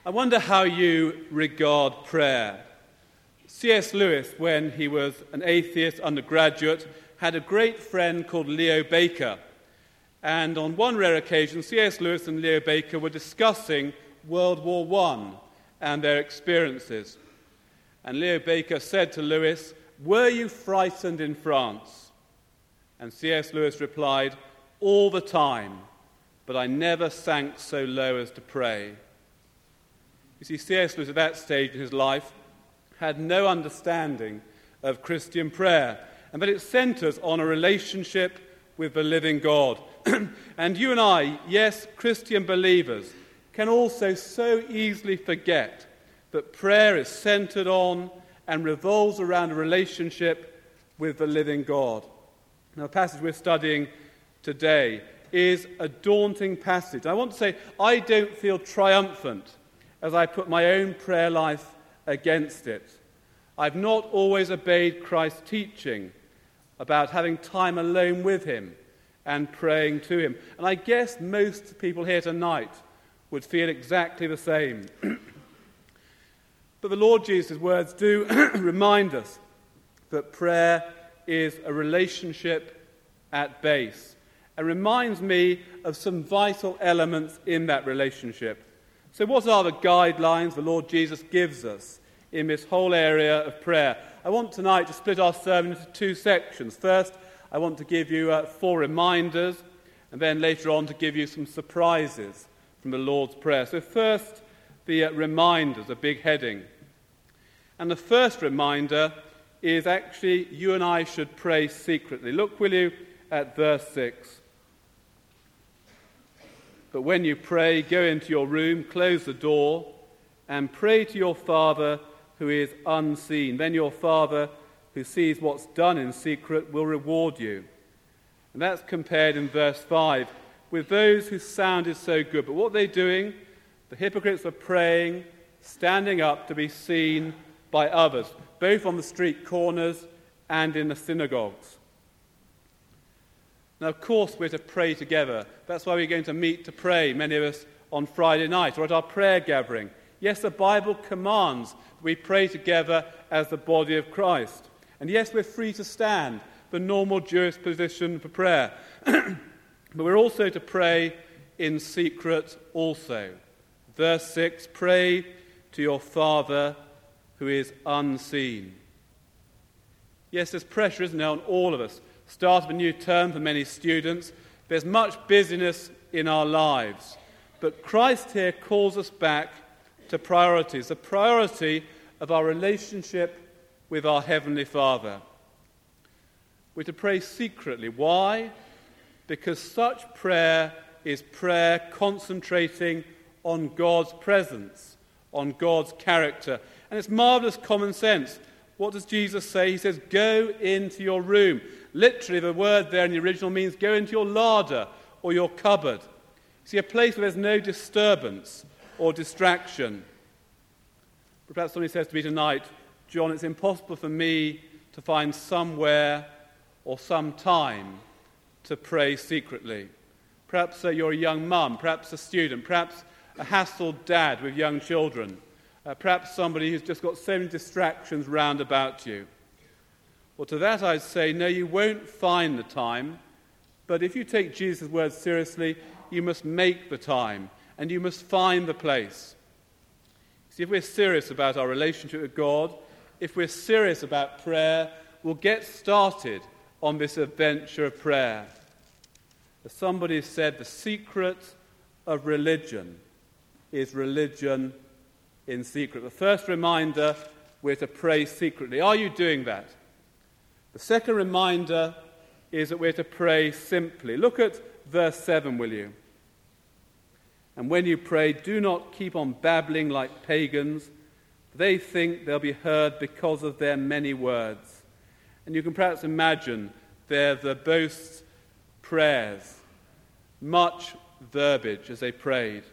I wonder how you regard prayer. C.S. Lewis, when he was an atheist undergraduate, had a great friend called Leo Baker. And on one rare occasion, C.S. Lewis and Leo Baker were discussing World War I and their experiences. And Leo Baker said to Lewis, "Were you frightened in France?" And C.S. Lewis replied, "All the time, but I never sank so low as to pray." You see, C.S. Lewis at that stage in his life had no understanding of Christian prayer, and that it centres on a relationship with the living God. And you and I, yes, Christian believers, can also so easily forget that prayer is centred on and revolves around a relationship with the living God. Now, the passage we're studying today is a daunting passage. I want to say I don't feel triumphant as I put my own prayer life against it. I've not always obeyed Christ's teaching about having time alone with him and praying to him. And I guess most people here tonight would feel exactly the same. But the Lord Jesus' words do remind us that prayer is a relationship at base, and reminds me of some vital elements in that relationship. So what are the guidelines the Lord Jesus gives us in this whole area of prayer? I want tonight to split our sermon into two sections. First, I want to give you 4 reminders, and then later on to give you some surprises from the Lord's Prayer. So first, the reminders, a big heading. And the first reminder is actually you and I should pray secretly. Look, will you, at verse 6. "But when you pray, go into your room, close the door, and pray to your Father who is unseen. Then your Father who sees what's done in secret will reward you." And that's compared in verse 5 with those whose sound is so good. But what are they doing? The hypocrites are praying, standing up to be seen by others, both on the street corners and in the synagogues. Now, of course, we're to pray together. That's why we're going to meet to pray, many of us, on Friday night or at our prayer gathering. Yes, the Bible commands that we pray together as the body of Christ. And yes, we're free to stand, the normal Jewish position for prayer. But we're also to pray in secret also. Verse 6, "Pray to your Father who is unseen." Yes, there's pressure, isn't there, on all of us. Start of a new term for many students. There's much busyness in our lives. But Christ here calls us back to priorities, the priority of our relationship with our Heavenly Father. We're to pray secretly. Why? Because such prayer is prayer concentrating on God's presence, on God's character. And it's marvellous common sense. What does Jesus say? He says, "Go into your room." Literally, the word there in the original means go into your larder or your cupboard. See, a place where there's no disturbance or distraction. But perhaps somebody says to me tonight, "John, it's impossible for me to find somewhere or some time to pray secretly." Perhaps you're a young mum, perhaps a student, perhaps a hassled dad with young children, perhaps somebody who's just got so many distractions round about you. Well, to that I'd say, no, you won't find the time, but if you take Jesus' words seriously, you must make the time, and you must find the place. See, if we're serious about our relationship with God, if we're serious about prayer, we'll get started on this adventure of prayer. As somebody said, the secret of religion is religion in secret. The first reminder, we're to pray secretly. Are you doing that? The second reminder is that we're to pray simply. Look at verse 7, will you? "And when you pray, do not keep on babbling like pagans. They think they'll be heard because of their many words." And you can perhaps imagine their verbose prayers, much verbiage as they prayed.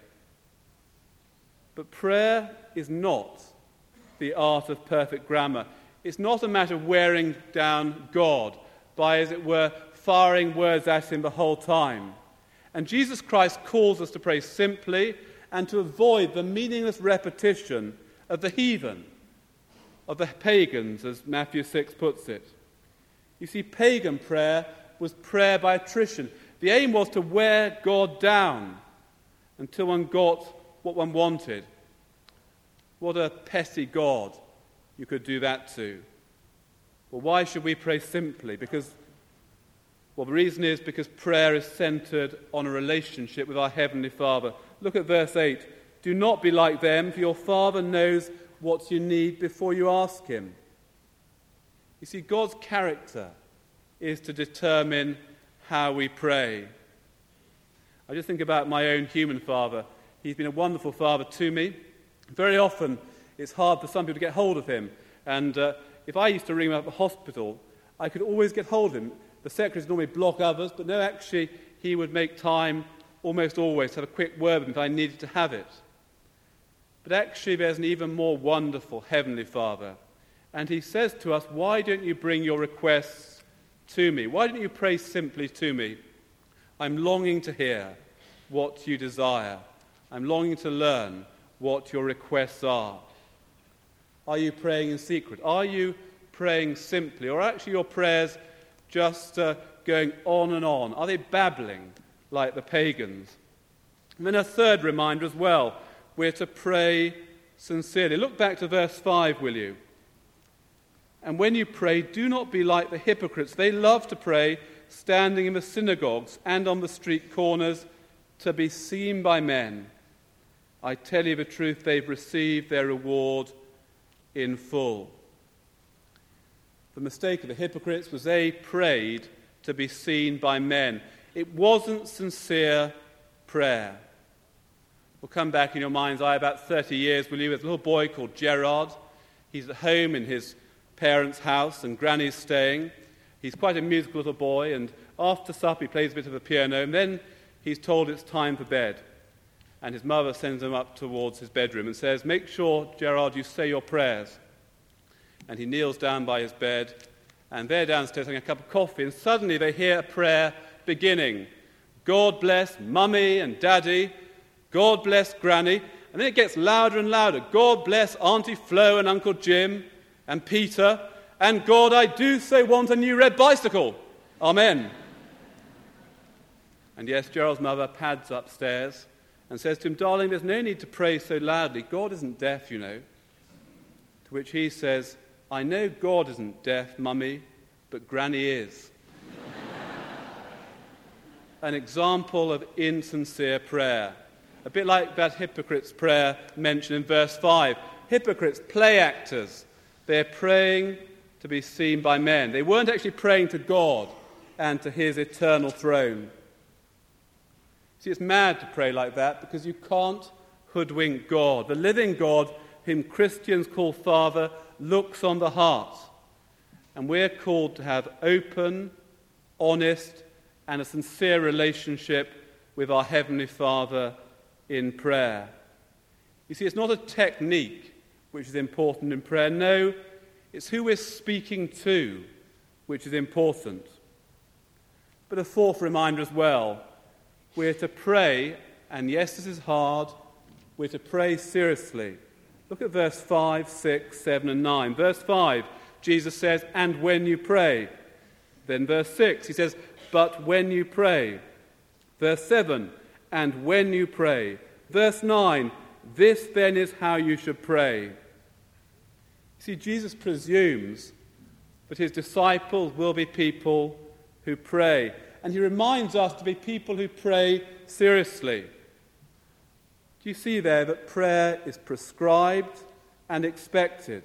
But prayer is not the art of perfect grammar. It's not a matter of wearing down God by, as it were, firing words at him the whole time. And Jesus Christ calls us to pray simply and to avoid the meaningless repetition of the heathen, of the pagans, as Matthew 6 puts it. You see, pagan prayer was prayer by attrition. The aim was to wear God down until one got what one wanted. What a petty God you could do that to. Well, why should we pray simply? The reason is because prayer is centered on a relationship with our Heavenly Father. Look at verse 8. Do not be like them, for your Father knows what you need before you ask him. You see, God's character is to determine how we pray. I just think about my own human father. He's been a wonderful father to me. Very often it's hard for some people to get hold of him. And if I used to ring him up at the hospital, I could always get hold of him. The secretaries normally block others, but no, actually, he would make time almost always to have a quick word with me if I needed to have it. But actually, there's an even more wonderful Heavenly Father. And he says to us, why don't you bring your requests to me? Why don't you pray simply to me? I'm longing to hear what you desire. I'm longing to learn what your requests are. Are you praying in secret? Are you praying simply? Or actually your prayers just going on and on? Are they babbling like the pagans? And then a third reminder as well. We're to pray sincerely. Look back to verse 5, will you? And when you pray, do not be like the hypocrites. They love to pray standing in the synagogues and on the street corners to be seen by men. I tell you the truth, they've received their reward in full. The mistake of the hypocrites was they prayed to be seen by men. It wasn't sincere prayer. We'll come back in your mind's eye about 30 years, will you? There's a little boy called Gerard. He's at home in his parents' house and Granny's staying. He's quite a musical little boy, and after supper he plays a bit of the piano, and then he's told it's time for bed. And his mother sends him up towards his bedroom and says, make sure, Gerard, you say your prayers. And he kneels down by his bed, and they're downstairs having a cup of coffee, and suddenly they hear a prayer beginning. God bless Mummy and Daddy. God bless Granny. And then it gets louder and louder. God bless Auntie Flo and Uncle Jim and Peter. And God, I do so want a new red bicycle. Amen. And yes, Gerald's mother pads upstairs and says to him, darling, there's no need to pray so loudly. God isn't deaf, you know. To which he says, I know God isn't deaf, Mummy, but Granny is. An example of insincere prayer. A bit like that hypocrite's prayer mentioned in verse 5. Hypocrites, play actors. They're praying to be seen by men. They weren't actually praying to God and to his eternal throne. See, it's mad to pray like that because you can't hoodwink God. The living God, whom Christians call Father, looks on the heart. And we're called to have open, honest, and a sincere relationship with our Heavenly Father in prayer. You see, it's not a technique which is important in prayer. No, it's who we're speaking to which is important. But a fourth reminder as well. We're to pray, and yes, this is hard, we're to pray seriously. Look at verse 5, 6, 7, and 9. Verse 5, Jesus says, and when you pray. Then verse 6, he says, but when you pray. Verse 7, and when you pray. Verse 9, this then is how you should pray. See, Jesus presumes that his disciples will be people who pray. And he reminds us to be people who pray seriously. Do you see there that prayer is prescribed and expected?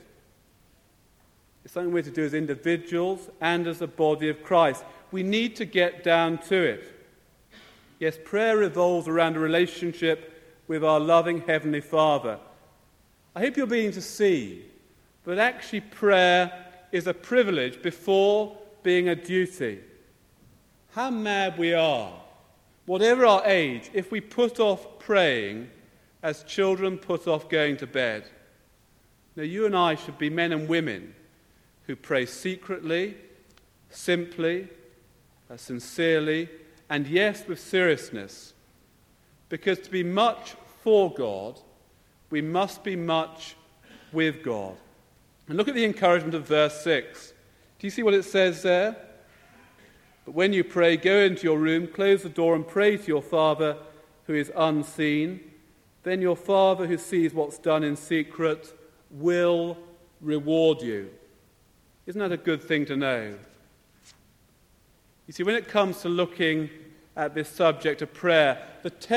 It's something we're to do as individuals and as a body of Christ. We need to get down to it. Yes, prayer revolves around a relationship with our loving Heavenly Father. I hope you're beginning to see that actually prayer is a privilege before being a duty. How mad we are, whatever our age, if we put off praying as children put off going to bed. Now, you and I should be men and women who pray secretly, simply, sincerely, and yes, with seriousness. Because to be much for God, we must be much with God. And look at the encouragement of verse 6. Do you see what it says there? But when you pray, go into your room, close the door, and pray to your Father who is unseen. Then your Father who sees what's done in secret will reward you. Isn't that a good thing to know? You see, when it comes to looking at this subject of prayer,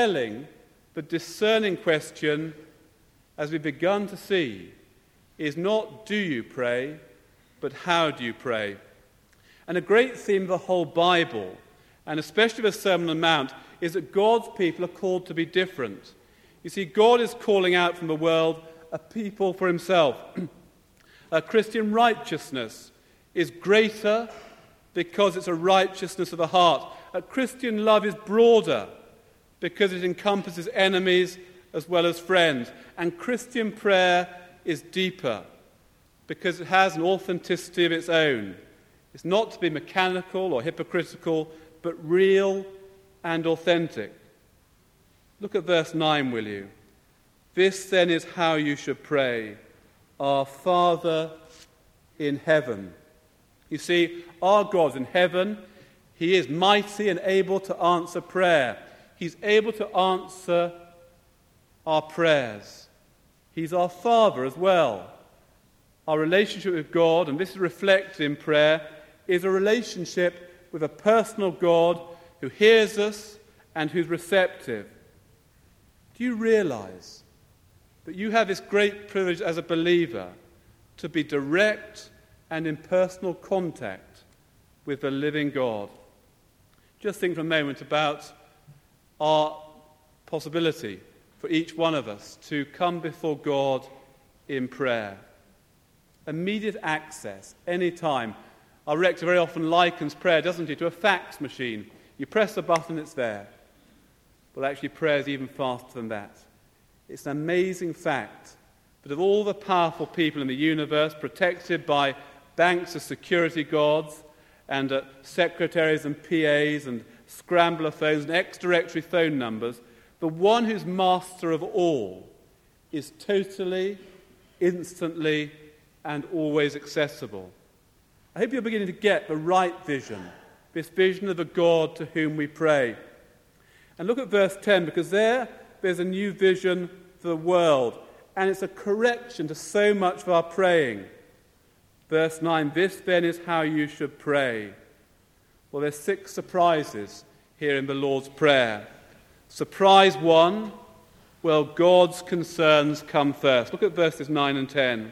the discerning question, as we've begun to see, is not do you pray, but how do you pray? And a great theme of the whole Bible, and especially the Sermon on the Mount, is that God's people are called to be different. You see, God is calling out from the world a people for himself. Christian righteousness is greater because it's a righteousness of the heart. Christian love is broader because it encompasses enemies as well as friends. And Christian prayer is deeper because it has an authenticity of its own. It's not to be mechanical or hypocritical, but real and authentic. Look at verse 9, will you? This then is how you should pray. Our Father in heaven. You see, our God in heaven, he is mighty and able to answer prayer. He's able to answer our prayers. He's our Father as well. Our relationship with God, and this is reflected in prayer, is a relationship with a personal God who hears us and who's receptive. Do you realize that you have this great privilege as a believer to be direct and in personal contact with the living God? Just think for a moment about our possibility for each one of us to come before God in prayer. Immediate access, any time. Our rector very often likens prayer, doesn't he, to a fax machine. You press a button, it's there. Well, actually, prayer is even faster than that. It's an amazing fact that of all the powerful people in the universe, protected by banks of security guards and secretaries and PAs and scrambler phones and X-directory phone numbers, the one who's master of all is totally, instantly, and always accessible. I hope you're beginning to get the right vision, this vision of a God to whom we pray. And look at verse 10, because there's a new vision for the world, and it's a correction to so much of our praying. Verse 9, this then is how you should pray. Well, there's 6 surprises here in the Lord's Prayer. Surprise 1, well, God's concerns come first. Look at verses 9 and 10.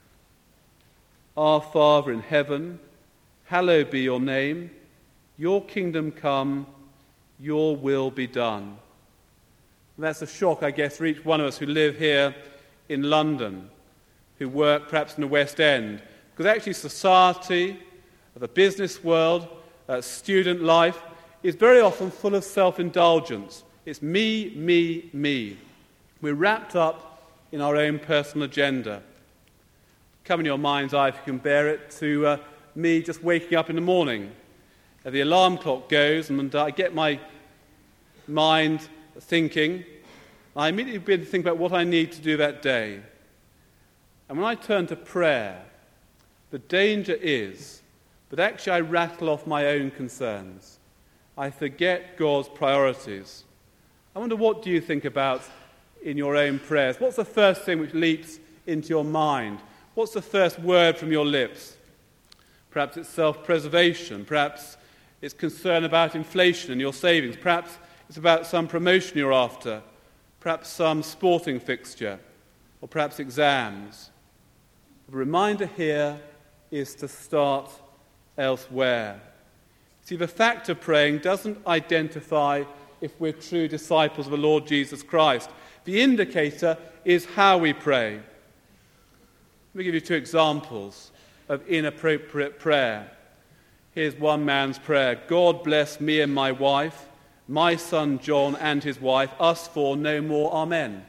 Our Father in heaven, hallowed be your name. Your kingdom come, your will be done. And that's a shock, I guess, for each one of us who live here in London, who work perhaps in the West End. Because actually society, the business world, student life, is very often full of self-indulgence. It's me, me, me. We're wrapped up in our own personal agenda. Come in your mind's eye, if you can bear it, to me just waking up in the morning. The alarm clock goes and I get my mind thinking. I immediately begin to think about what I need to do that day. And when I turn to prayer, the danger is that actually I rattle off my own concerns. I forget God's priorities. I wonder, what do you think about in your own prayers? What's the first thing which leaps into your mind? What's the first word from your lips? Perhaps it's self-preservation. Perhaps it's concern about inflation and your savings. Perhaps it's about some promotion you're after. Perhaps some sporting fixture. Or perhaps exams. The reminder here is to start elsewhere. See, the fact of praying doesn't identify if we're true disciples of the Lord Jesus Christ. The indicator is how we pray. Let me give you 2 examples of inappropriate prayer. Here's one man's prayer. God bless me and my wife, my son John and his wife, us 4, no more, amen.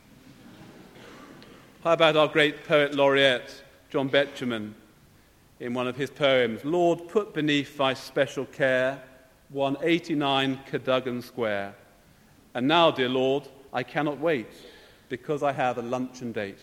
How about our great poet laureate, John Betjeman, in one of his poems, Lord, put beneath thy special care 189 Cadogan Square. And now, dear Lord, I cannot wait because I have a luncheon date.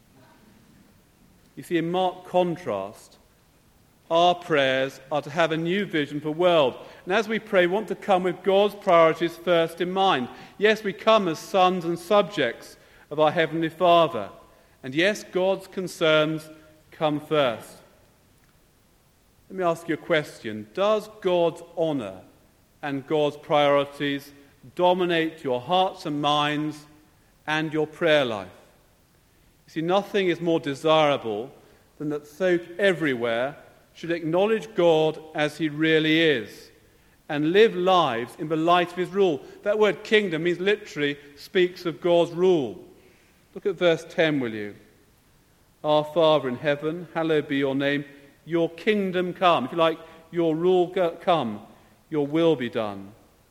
You see, in marked contrast, our prayers are to have a new vision for the world. And as we pray, we want to come with God's priorities first in mind. Yes, we come as sons and subjects of our Heavenly Father. And yes, God's concerns come first. Let me ask you a question. Does God's honour and God's priorities dominate your hearts and minds and your prayer life? You see, nothing is more desirable than that folk everywhere should acknowledge God as he really is and live lives in the light of his rule. That word kingdom means literally speaks of God's rule. Look at verse 10, will you? Our Father in heaven, hallowed be your name. Your kingdom come. If you like, your rule come. Your will be done.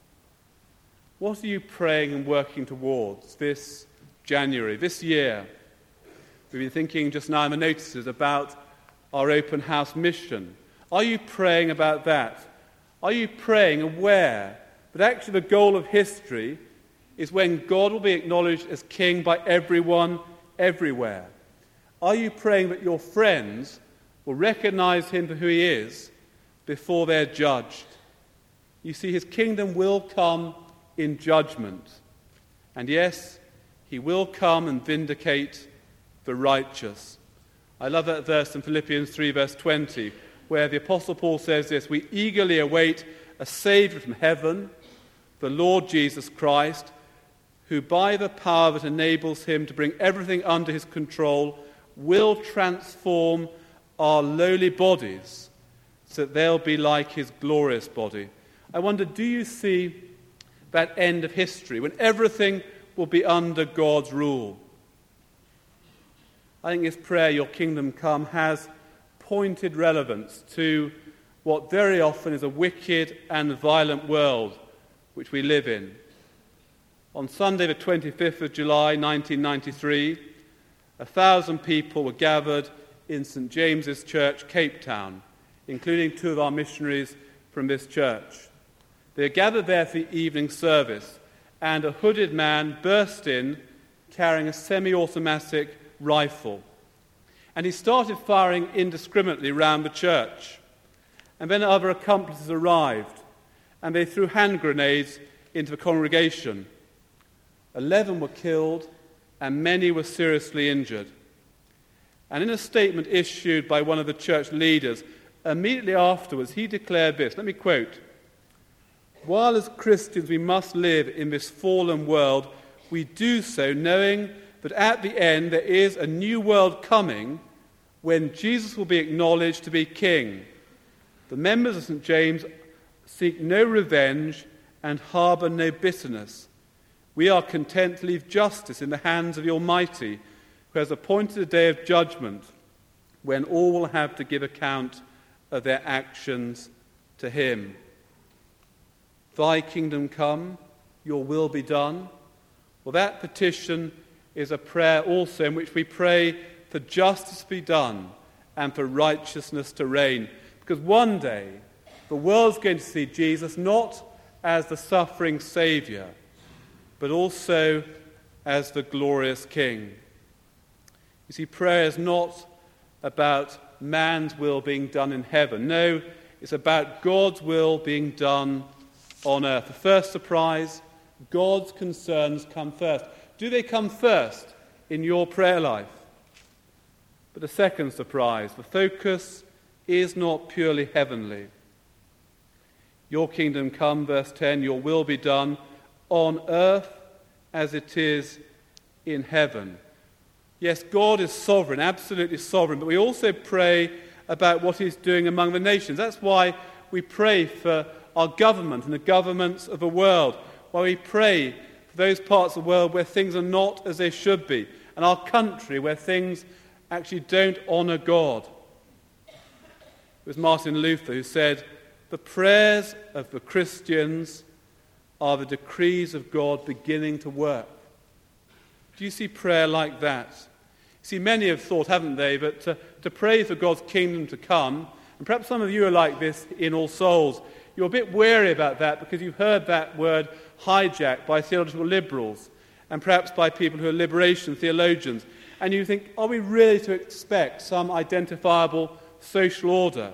What are you praying and working towards this January, this year? We've been thinking just now in the notices about our open house mission. Are you praying about that? Are you praying aware that actually the goal of history is when God will be acknowledged as king by everyone, everywhere? Are you praying that your friends will recognize him for who he is before they're judged? You see, his kingdom will come in judgment. And yes, he will come and vindicate the righteous. I love that verse in Philippians 3, verse 20, where the Apostle Paul says this: we eagerly await a Saviour from heaven, the Lord Jesus Christ, who by the power that enables him to bring everything under his control will transform our lowly bodies so that they'll be like his glorious body. I wonder, do you see that end of history when everything will be under God's rule? I think this prayer, your kingdom come, has pointed relevance to what very often is a wicked and violent world which we live in. On Sunday the 25th of July 1993, 1,000 people were gathered in St. James's Church, Cape Town, including 2 of our missionaries from this church. They were gathered there for the evening service, and a hooded man burst in carrying a semi-automatic rifle. And he started firing indiscriminately round the church. And then other accomplices arrived, and they threw hand grenades into the congregation. 11 were killed, and many were seriously injured. And in a statement issued by one of the church leaders, immediately afterwards, he declared this. Let me quote: "While as Christians we must live in this fallen world, we do so knowing that at the end there is a new world coming when Jesus will be acknowledged to be king. The members of St. James seek no revenge and harbour no bitterness. We are content to leave justice in the hands of the Almighty, who has appointed a day of judgment when all will have to give account of their actions to him." Thy kingdom come, your will be done. Well, that petition is a prayer also in which we pray for justice to be done and for righteousness to reign. Because one day the world's going to see Jesus not as the suffering Saviour, but also as the glorious King. You see, prayer is not about man's will being done in heaven. No, it's about God's will being done on earth. The first surprise, God's concerns come first. Do they come first in your prayer life? But the second surprise, the focus is not purely heavenly. Your kingdom come, verse 10, your will be done on earth as it is in heaven. Yes, God is sovereign, absolutely sovereign, but we also pray about what he's doing among the nations. That's why we pray for our government and the governments of the world, why we pray for those parts of the world where things are not as they should be, and our country where things actually don't honour God. It was Martin Luther who said, "The prayers of the Christians are the decrees of God beginning to work." Do you see prayer like that? You see, many have thought, haven't they, that to pray for God's kingdom to come, and perhaps some of you are like this in All Souls, you're a bit wary about that because you've heard that word hijacked by theological liberals. and perhaps by people who are liberation theologians. And you think, are we really to expect some identifiable social order?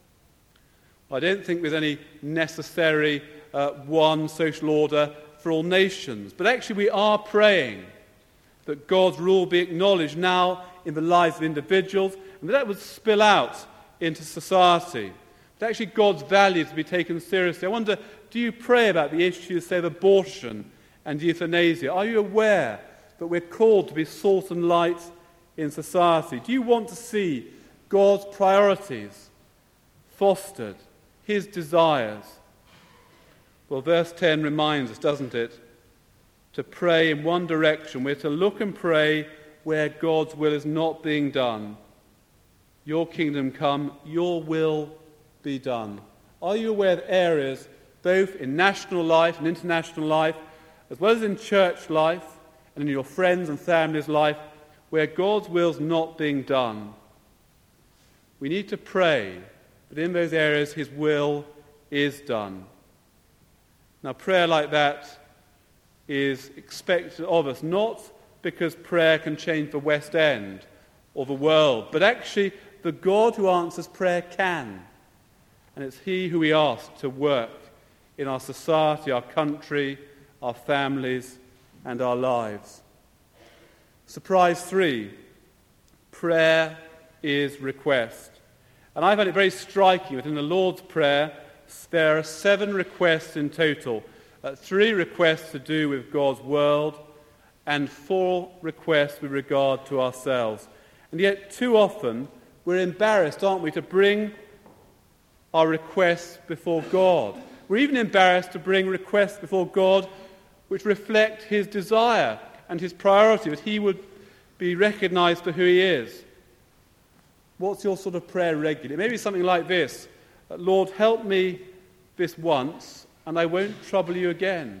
I don't think there's any necessary one social order for all nations. But actually we are praying that God's rule be acknowledged now in the lives of individuals, and that would spill out into society. That actually God's values be taken seriously. I wonder, do you pray about the issues, say, of abortion and euthanasia? Are you aware that we're called to be salt and light in society? Do you want to see God's priorities fostered, his desires? Well, verse 10 reminds us, doesn't it, to pray in one direction. We're to look and pray where God's will is not being done. Your kingdom come, your will be done. Are you aware of areas, both in national life and international life, as well as in church life and in your friends' and family's life, where God's will's not being done? We need to pray that in those areas his will is done. Now, prayer like that is expected of us, not because prayer can change the West End or the world, but actually the God who answers prayer can. And it's he who we ask to work in our society, our country, our families, and our lives. Surprise 3, prayer is request. And I find it very striking that in the Lord's Prayer there are 7 requests in total. 3 requests to do with God's world and 4 requests with regard to ourselves. And yet too often we're embarrassed, aren't we, to bring our requests before God. We're even embarrassed to bring requests before God which reflect his desire and his priority, that he would be recognized for who he is. What's your sort of prayer regularly? Maybe something like this: Lord, help me this once, and I won't trouble you again.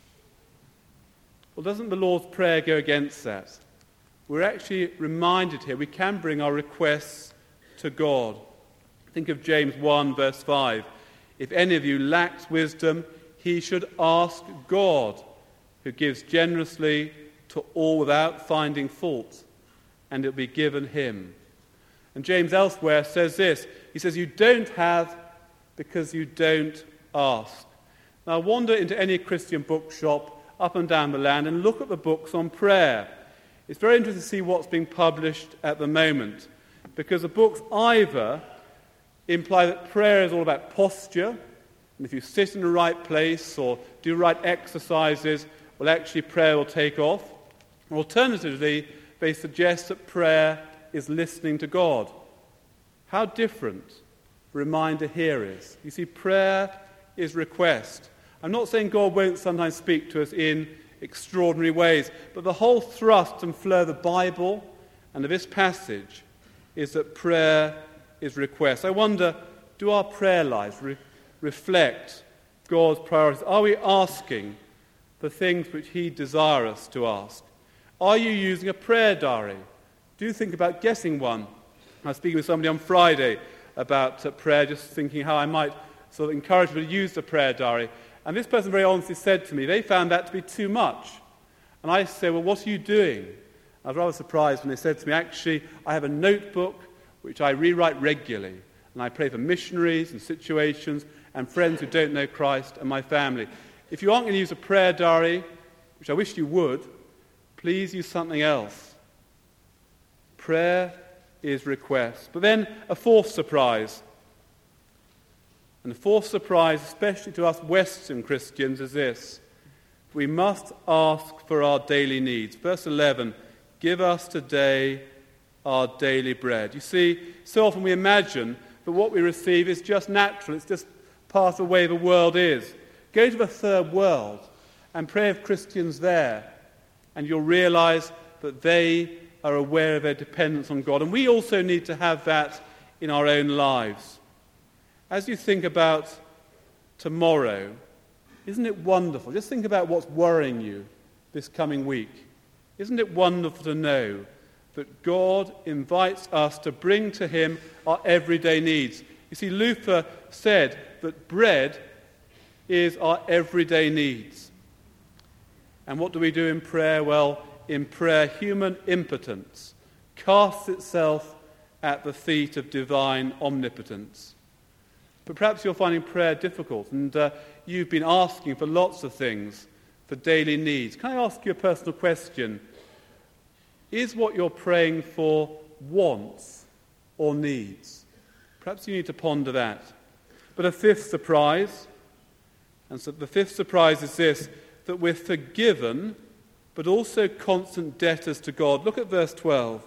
Well, doesn't the Lord's Prayer go against that? We're actually reminded here we can bring our requests to God. Think of James 1, verse 5. If any of you lacks wisdom, he should ask God, who gives generously to all without finding fault, and it will be given him. And James elsewhere says this. He says, you don't have because you don't ask. Now wander into any Christian bookshop up and down the land and look at the books on prayer. It's very interesting to see what's being published at the moment, because the books either imply that prayer is all about posture, and if you sit in the right place or do right exercises, well, actually prayer will take off. Or alternatively, they suggest that prayer is listening to God. How different the reminder here is. You see, prayer is request. I'm not saying God won't sometimes speak to us in extraordinary ways, but the whole thrust and flow of the Bible and of this passage is that prayer is request. I wonder, do our prayer lives reflect God's priorities? Are we asking for things which he desires us to ask? Are you using a prayer diary? Do think about getting one. I was speaking with somebody on Friday about prayer, just thinking how I might sort of encourage them to use the prayer diary. And this person very honestly said to me, they found that to be too much. And I said, well, what are you doing? I was rather surprised when they said to me, actually, I have a notebook which I rewrite regularly. And I pray for missionaries and situations and friends who don't know Christ and my family. If you aren't going to use a prayer diary, which I wish you would, please use something else. Prayer is request. But then a fourth surprise. And the fourth surprise, especially to us Western Christians, is this. We must ask for our daily needs. Verse 11, give us today our daily bread. You see, so often we imagine that what we receive is just natural. It's just part of the way the world is. Go to the third world and pray with Christians there, and you'll realize that they are aware of their dependence on God. And we also need to have that in our own lives. As you think about tomorrow, isn't it wonderful? Just think about what's worrying you this coming week. Isn't it wonderful to know that God invites us to bring to him our everyday needs? You see, Luther said that bread is our everyday needs. And what do we do in prayer? Well, in prayer, human impotence casts itself at the feet of divine omnipotence. But perhaps you're finding prayer difficult, and you've been asking for lots of things, for daily needs. Can I ask you a personal question? Is what you're praying for wants or needs? Perhaps you need to ponder that. But a fifth surprise, and so the fifth surprise is this, that we're forgiven, but also constant debtors to God. Look at verse 12.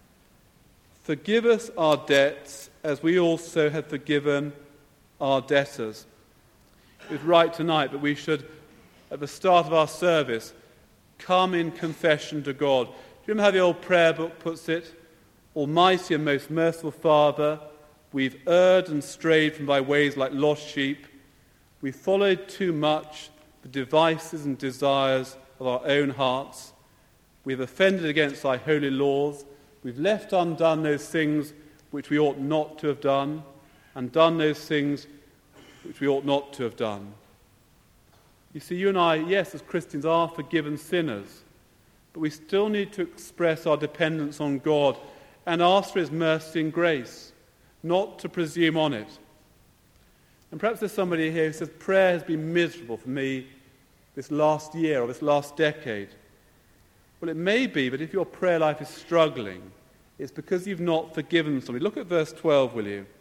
Forgive us our debts as we also have forgiven our debtors. It was right tonight that we should, at the start of our service, come in confession to God. Do you remember how the old prayer book puts it? Almighty and most merciful Father, we've erred and strayed from thy ways like lost sheep. We've followed too much the devices and desires of our own hearts. We've offended against thy holy laws. We've left undone those things which we ought not to have done, and done those things which we ought not to have done. You see, you and I, yes, as Christians, are forgiven sinners, but we still need to express our dependence on God and ask for his mercy and grace, not to presume on it. And perhaps there's somebody here who says, prayer has been miserable for me this last year or this last decade. Well, it may be, but if your prayer life is struggling, it's because you've not forgiven somebody. Look at verse 12, will you?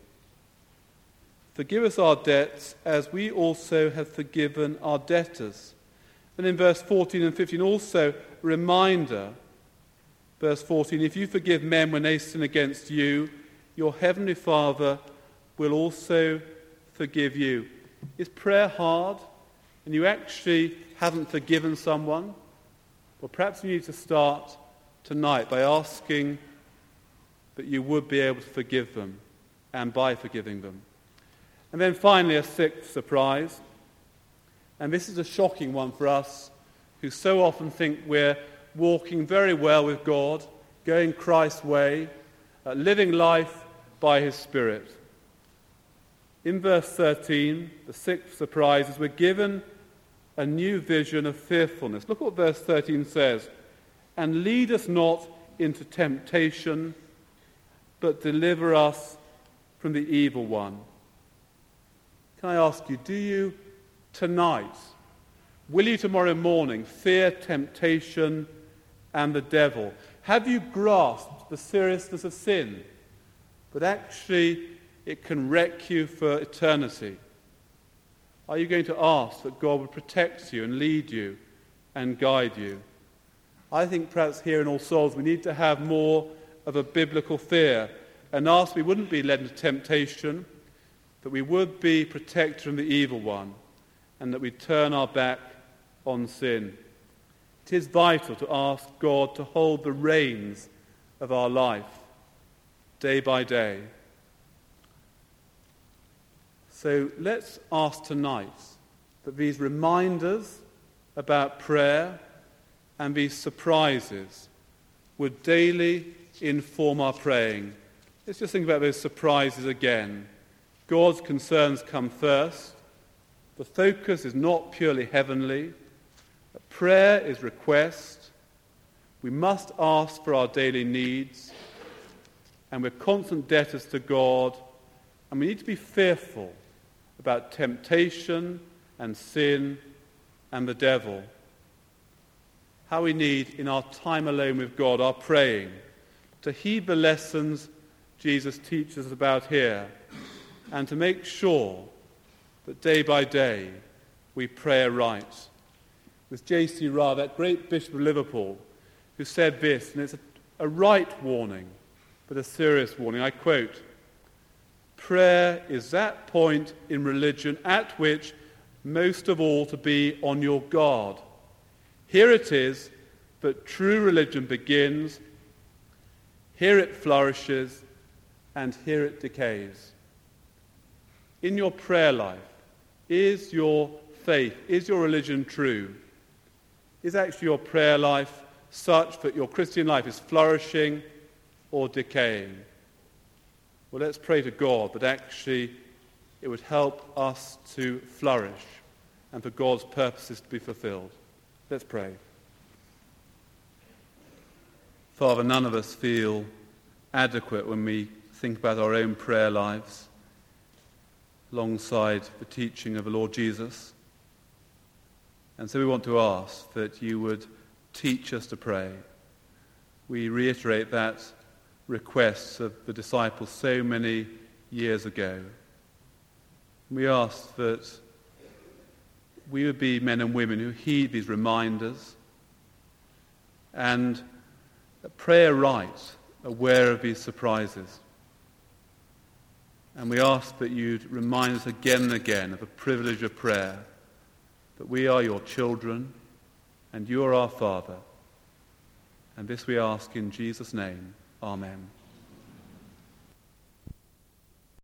Forgive us our debts as we also have forgiven our debtors. And in verse 14 and 15 also, reminder, verse 14, if you forgive men when they sin against you, your heavenly Father will also forgive you. Is prayer hard and you actually haven't forgiven someone? Well, perhaps you need to start tonight by asking that you would be able to forgive them, and by forgiving them. And then finally, a sixth surprise. And this is a shocking one for us who so often think we're walking very well with God, going Christ's way, living life by his Spirit. In verse 13, the sixth surprise is we're given a new vision of fearfulness. Look what verse 13 says. And lead us not into temptation, but deliver us from the evil one. Can I ask you, do you tonight, will you tomorrow morning fear temptation and the devil? Have you grasped the seriousness of sin? But actually, it can wreck you for eternity. Are you going to ask that God would protect you and lead you and guide you? I think perhaps here in All Souls we need to have more of a biblical fear and ask we wouldn't be led into temptation, that we would be protected from the evil one, and that we turn our back on sin. It is vital to ask God to hold the reins of our life day by day. So let's ask tonight that these reminders about prayer and these surprises would daily inform our praying. Let's just think about those surprises again. God's concerns come first. The focus is not purely heavenly. Prayer is request. We must ask for our daily needs. And we're constant debtors to God. And we need to be fearful about temptation and sin and the devil. How we need, in our time alone with God, our praying, to heed the lessons Jesus teaches us about here, and to make sure that day by day we pray aright. It was J.C. Ryle, that great Bishop of Liverpool, who said this, and it's a right warning, but a serious warning. I quote, "Prayer is that point in religion at which most of all to be on your guard. Here it is that true religion begins, here it flourishes, and here it decays." In your prayer life, is your faith, is your religion true? Is actually your prayer life such that your Christian life is flourishing or decaying? Well, let's pray to God that actually it would help us to flourish and for God's purposes to be fulfilled. Let's pray. Father, none of us feel adequate when we think about our own prayer lives alongside the teaching of the Lord Jesus. And so we want to ask that you would teach us to pray. We reiterate that request of the disciples so many years ago. We ask that we would be men and women who heed these reminders and pray aright, aware of these surprises. And we ask that you'd remind us again and again of the privilege of prayer, that we are your children and you are our Father. And this we ask in Jesus' name. Amen.